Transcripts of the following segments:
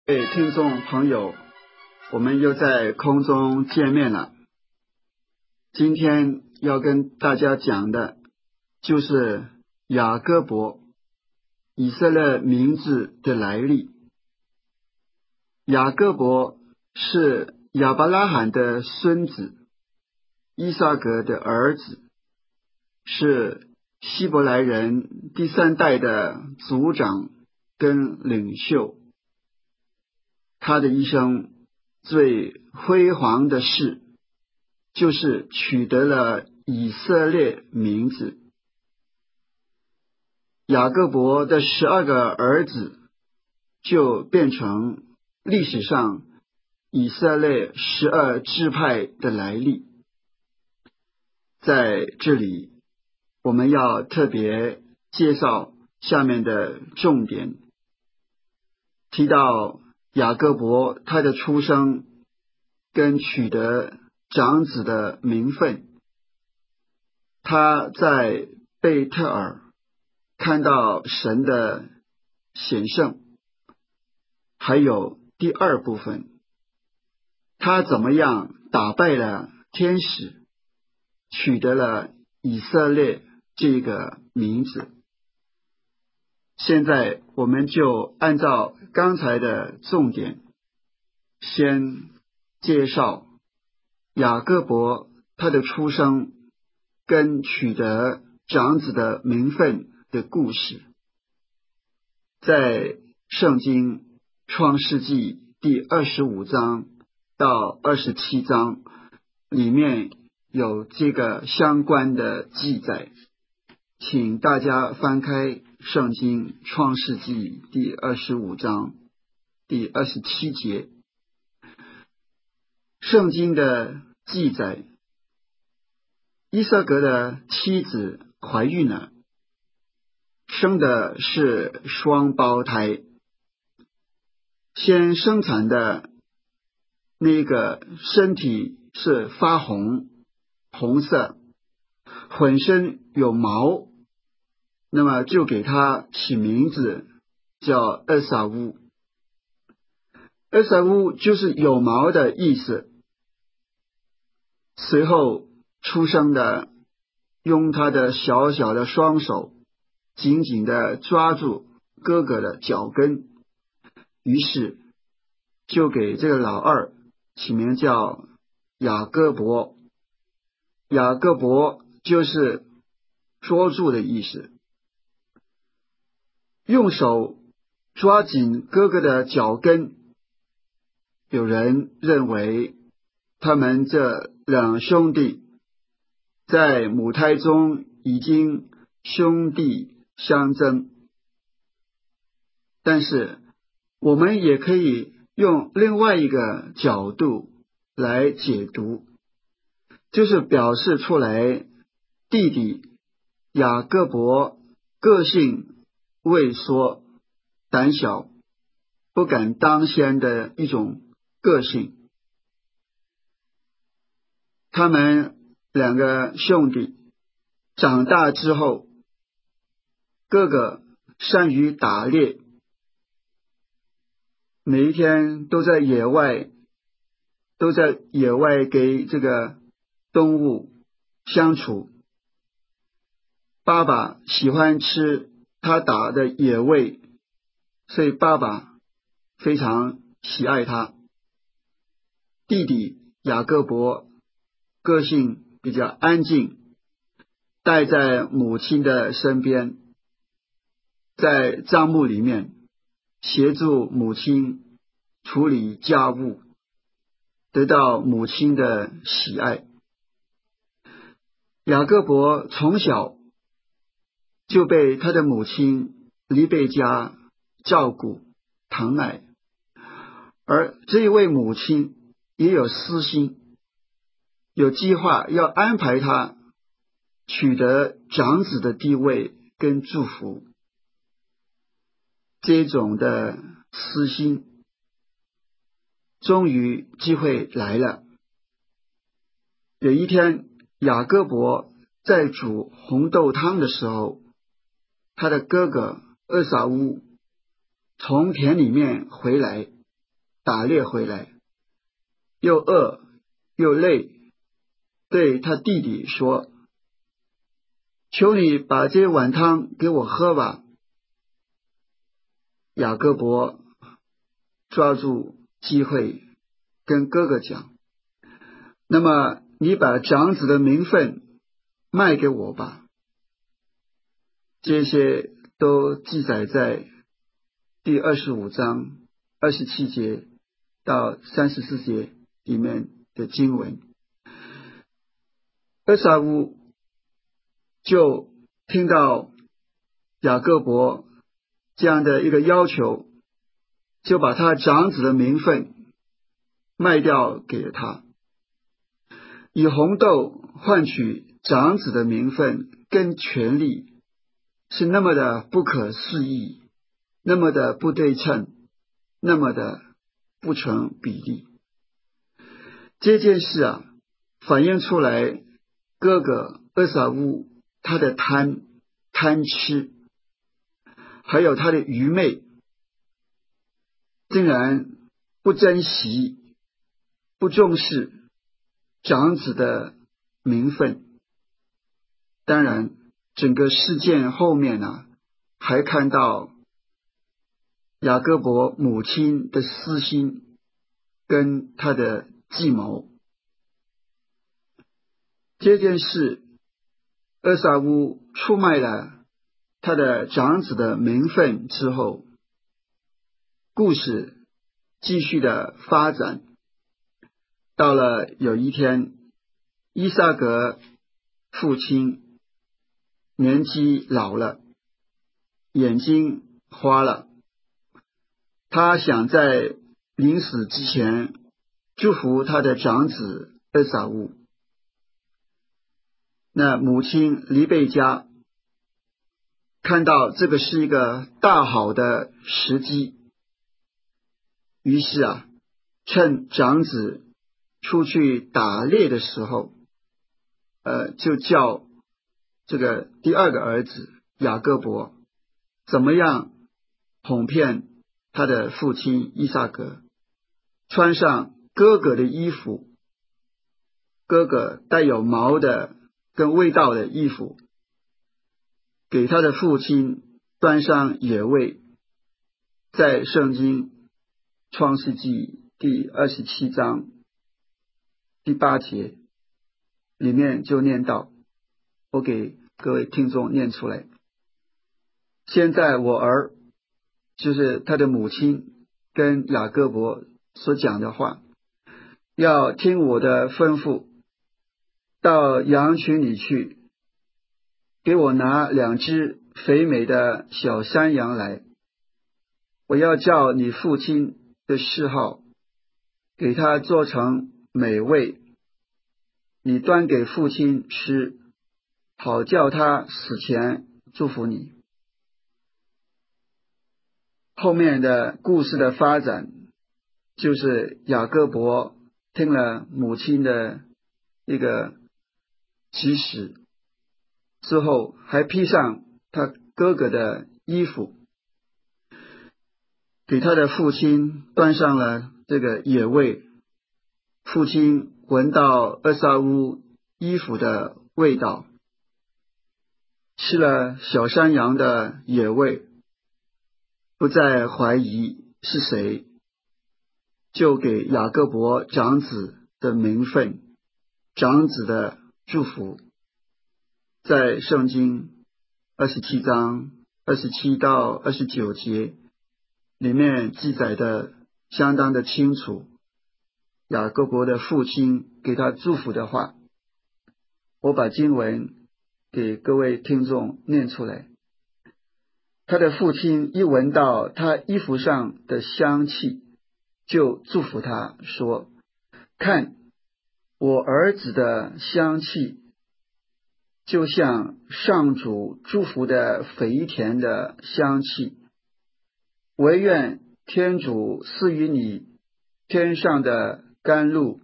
听众朋友，我们又在空中见面了。今天要跟大家讲的就是雅各伯，以色列名字的来历。雅各伯是亚伯拉罕的孙子，伊撒格的儿子，是希伯来人第3代的族长跟领袖。他的一生最辉煌的事，就是取得了以色列名字。雅各伯的12个儿子，就变成历史上以色列12支派的来历。在这里，我们要特别介绍下面的重点，提到雅各伯他的出生跟取得长子的名分。他在贝特尔看到神的显圣，还有第2部分，他怎么样打败了天使，取得了以色列这个名字。现在我们就按照刚才的重点，先介绍雅各伯他的出生跟取得长子的名分的故事。在圣经创世纪第25章到27章里面有这个相关的记载，请大家翻开圣经创世纪第25章第27节。圣经的记载，伊撒格的妻子怀孕了，生的是双胞胎。先生产的那个身体是发红色，浑身有毛，那么就给他起名字叫厄撒乌。厄撒乌就是有毛的意思。随后出生的用他的小小的双手紧紧地抓住哥哥的脚跟，于是就给这个老二起名叫雅各伯。雅各伯就是捉住的意思。用手抓紧哥哥的脚跟，有人认为他们这2兄弟在母胎中已经兄弟相争，但是我们也可以用另外一个角度来解读，就是表示出来弟弟雅各伯个性畏缩、胆小、不敢当先的一种个性。他们2个兄弟长大之后，哥哥善于打猎，每一天都在野外给这个动物相处。爸爸喜欢吃他打的野味，所以爸爸非常喜爱他。弟弟雅各伯个性比较安静，待在母亲的身边，在帐幕里面协助母亲处理家务，得到母亲的喜爱。雅各伯从小就被他的母亲黎贝加照顾疼爱，而这一位母亲也有私心，有计划要安排他取得长子的地位跟祝福。这种的私心终于机会来了。有一天，雅各伯在煮红豆汤的时候，他的哥哥厄撒乌从田里面回来， 打猎回来，又饿又累，对他弟弟说：求你把这碗汤给我喝吧。雅各伯抓住机会跟哥哥讲：那么你把长子的名分卖给我吧。这些都记载在第25章27节到34节里面的经文。俄撒乌就听到雅各伯这样的一个要求，就把他长子的名分卖掉给了他，以红豆换取长子的名分跟权利，是那么的不可思议，那么的不对称，那么的不成比例。这件事啊，反映出来哥哥俄撒乌他的贪吃，还有他的愚昧，竟然不珍惜不重视长子的名分。当然整个事件后面呢，还看到雅各伯母亲的私心跟他的计谋。这件事，俄撒乌出卖了他的长子的名分之后，故事继续的发展。到了有一天，伊撒格父亲年纪老了，眼睛花了，他想在临死之前祝福他的长子俄撒乌。那母亲黎贝加看到这个是一个大好的时机，于是啊，趁长子出去打猎的时候，就叫这个第二个儿子雅各伯怎么样哄骗他的父亲伊撒格，穿上哥哥的衣服，哥哥带有毛的跟味道的衣服，给他的父亲端上野味。在圣经创世纪第27章第8节里面就念到，我给各位听众念出来。现在我儿，就是他的母亲跟雅各伯所讲的话，要听我的吩咐，到羊群里去，给我拿2只肥美的小山羊来，我要叫你父亲的嗜好，给他做成美味，你端给父亲吃，好叫他死前祝福你。后面的故事的发展，就是雅各伯听了母亲的一个指使之后，还披上他哥哥的衣服，给他的父亲端上了这个野味。父亲闻到俄撒乌衣服的味道，吃了小山羊的野味，不再怀疑是谁，就给雅各伯长子的名分，长子的祝福。在圣经27章27到29节里面记载的相当的清楚，雅各伯的父亲给他祝福的话，我把经文给各位听众念出来。他的父亲一闻到他衣服上的香气，就祝福他说：看，我儿子的香气就像上主祝福的肥田的香气，惟愿天主赐予你天上的甘露，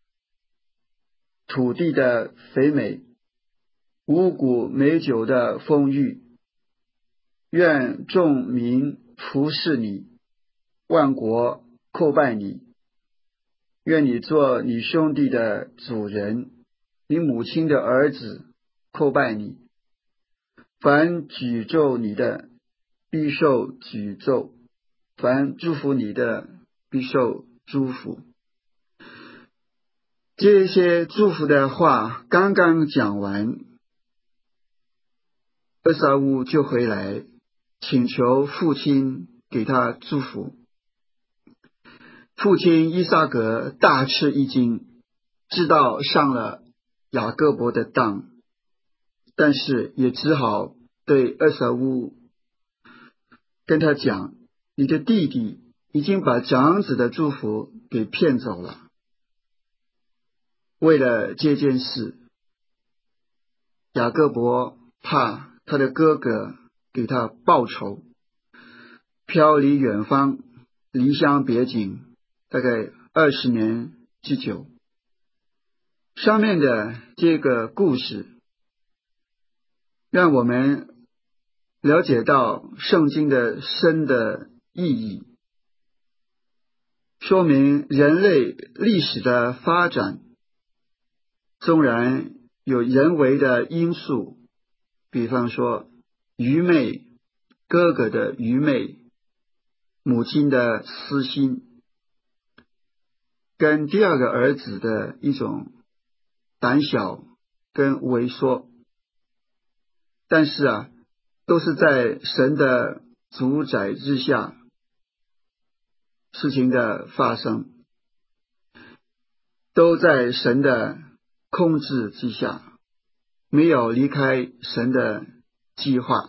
土地的肥美，五谷美酒的丰裕，愿众民服侍你，万国叩拜你，愿你做你兄弟的主人，你母亲的儿子叩拜你。凡举咒你的，必受举咒；凡祝福你的，必受祝福。这些祝福的话刚刚讲完，厄撒乌就回来请求父亲给他祝福。父亲伊撒格大吃一惊，知道上了雅各伯的当，但是也只好对厄撒乌跟他讲，你的弟弟已经把长子的祝福给骗走了。为了这件事，雅各伯怕他的哥哥给他报仇，飘离远方，离乡别井，大概20年之久。上面的这个故事让我们了解到圣经的深的意义，说明人类历史的发展，纵然有人为的因素，比方说愚昧，哥哥的愚昧，母亲的私心，跟第二个儿子的一种胆小跟猥琐，但是都是在神的主宰之下事情的发生，都在神的控制之下，没有离开神的计划。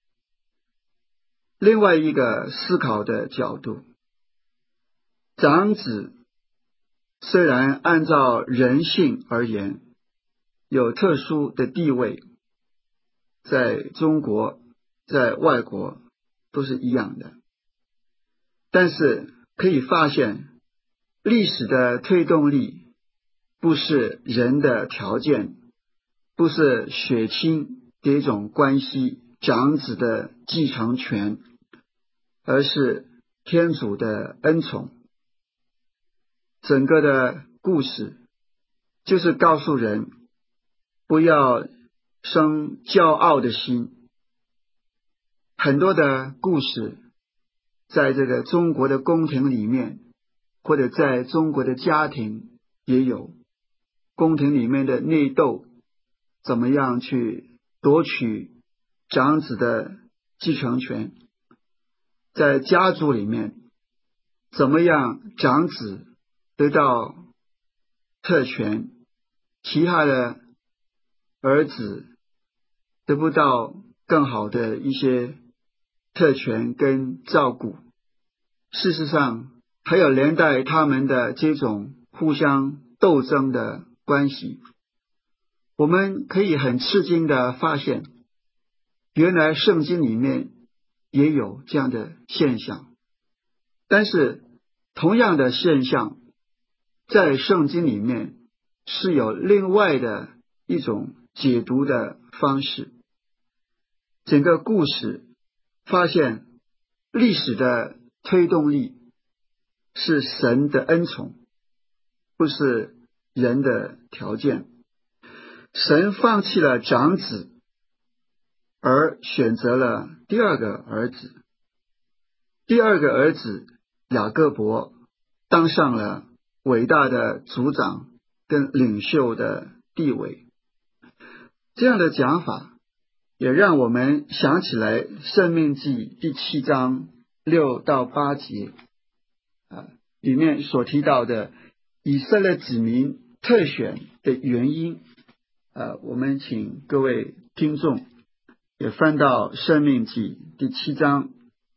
另外一个思考的角度，长子虽然按照人性而言有特殊的地位，在中国在外国都是一样的，但是可以发现历史的推动力不是人的条件，不是血亲的一种关系，长子的继承权，而是天主的恩宠。整个的故事就是告诉人不要生骄傲的心。很多的故事在这个中国的宫廷里面，或者在中国的家庭也有，宫廷里面的内斗，怎么样去夺取长子的继承权，在家族里面怎么样长子得到特权，其他的儿子得不到更好的一些特权跟照顾。事实上还有连带他们的这种互相斗争的关系。我们可以很吃惊的发现，原来圣经里面也有这样的现象，但是同样的现象在圣经里面是有另外的一种解读的方式。整个故事发现历史的推动力是神的恩宠，不是人的条件。神放弃了长子，而选择了第二个儿子。第二个儿子雅各伯当上了伟大的族长跟领袖的地位。这样的讲法也让我们想起来申命记第7章6到8节里面所提到的以色列子民特选的原因。我们请各位听众也翻到申命记第7章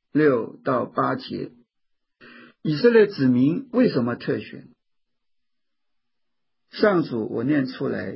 6到8节。以色列子民为什么特选？上主我念出来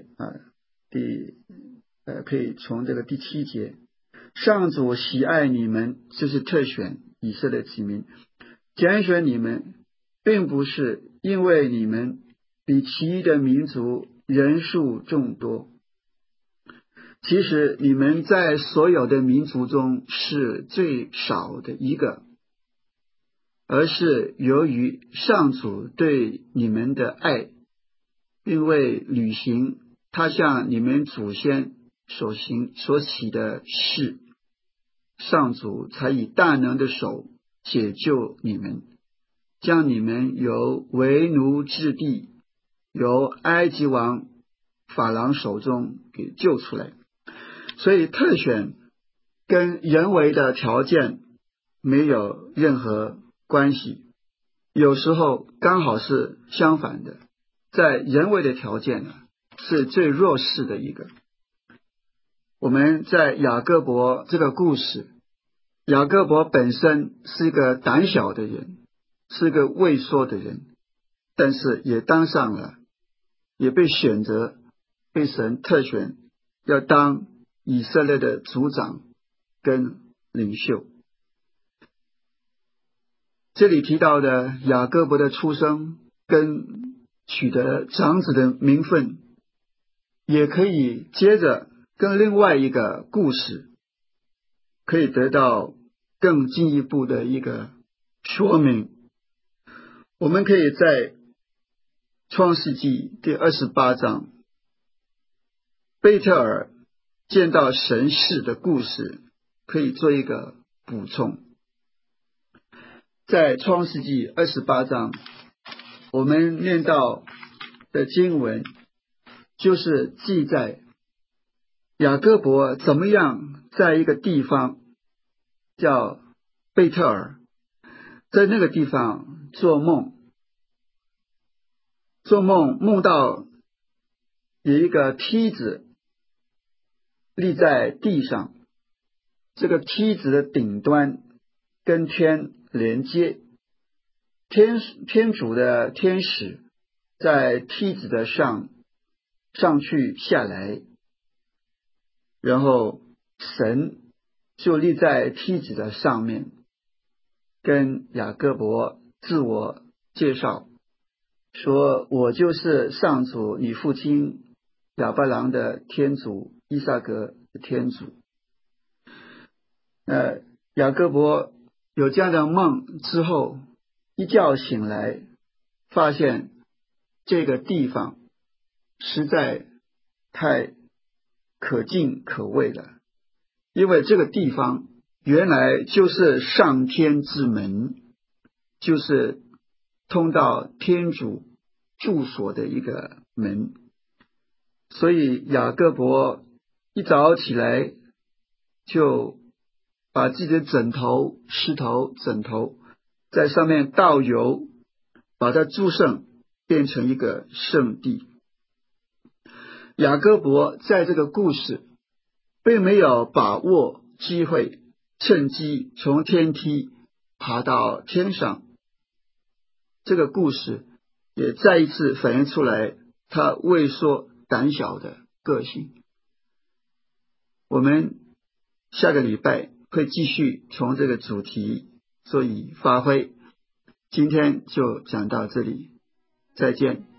可以从这个第7节，上主喜爱你们，就是特选以色列子民，拣选你们，并不是因为你们比其余的民族人数众多，其实你们在所有的民族中是最少的一个。 而是由于上主对你们的爱，并为履行他向你们祖先所起的事，上主才以大能的手解救你们，将你们由为奴之地，由埃及王法郎手中给救出来。所以特选跟人为的条件没有任何关系，有时候刚好是相反的，在人为的条件呢，是最弱势的一个。我们在雅各伯这个故事，雅各伯本身是一个胆小的人，是一个畏缩的人，但是也当上了，也被选择，被神特选，要当以色列的族长跟领袖。这里提到的雅各伯的出生跟取得长子的名分，也可以接着跟另外一个故事可以得到更进一步的一个说明。我们可以在创世纪第28章贝特尔见到神事的故事可以做一个补充。在创世纪28章我们念到的经文，就是记载雅各伯怎么样在一个地方叫贝特尔，在那个地方做梦，梦到有一个梯子立在地上，这个梯子的顶端跟天连接，天主的天使在梯子的上去下来，然后神就立在梯子的上面，跟雅各伯自我介绍，说我就是上主你父亲亚伯郎的天主，以撒格的天主。雅各伯有这样的梦之后，一觉醒来，发现这个地方实在太可敬可畏了，因为这个地方原来就是上天之门，就是通到天主住所的一个门。所以雅各伯一早起来就把自己的石头枕头在上面倒油，把它祝圣，变成一个圣地。雅各伯在这个故事并没有把握机会，趁机从天梯爬到天上，这个故事也再一次反映出来他畏缩胆小的个性。我们下个礼拜会继续从这个主题做以发挥，今天就讲到这里，再见。